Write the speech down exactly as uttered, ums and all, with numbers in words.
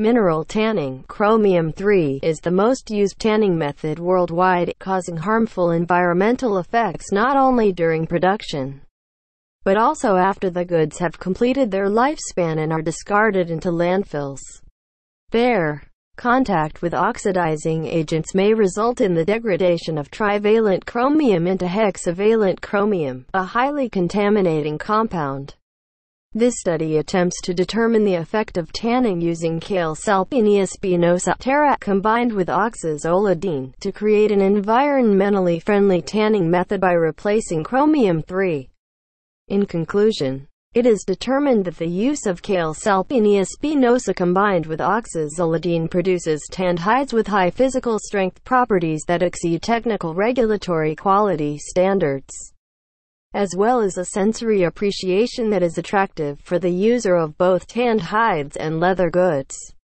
Mineral tanning, chromium three, is the most used tanning method worldwide, causing harmful environmental effects not only during production, but also after the goods have completed their lifespan and are discarded into landfills. Their contact with oxidizing agents may result in the degradation of trivalent chromium into hexavalent chromium, a highly contaminating compound. This study attempts to determine the effect of tanning using Kale-Salpinea spinosa terra combined with oxazolidine to create an environmentally friendly tanning method by replacing chromium three. In conclusion, it is determined that the use of Kale-Salpinea spinosa combined with oxazolidine produces tanned hides with high physical strength properties that exceed technical regulatory quality standards, as well as a sensory appreciation that is attractive for the user of both tanned hides and leather goods.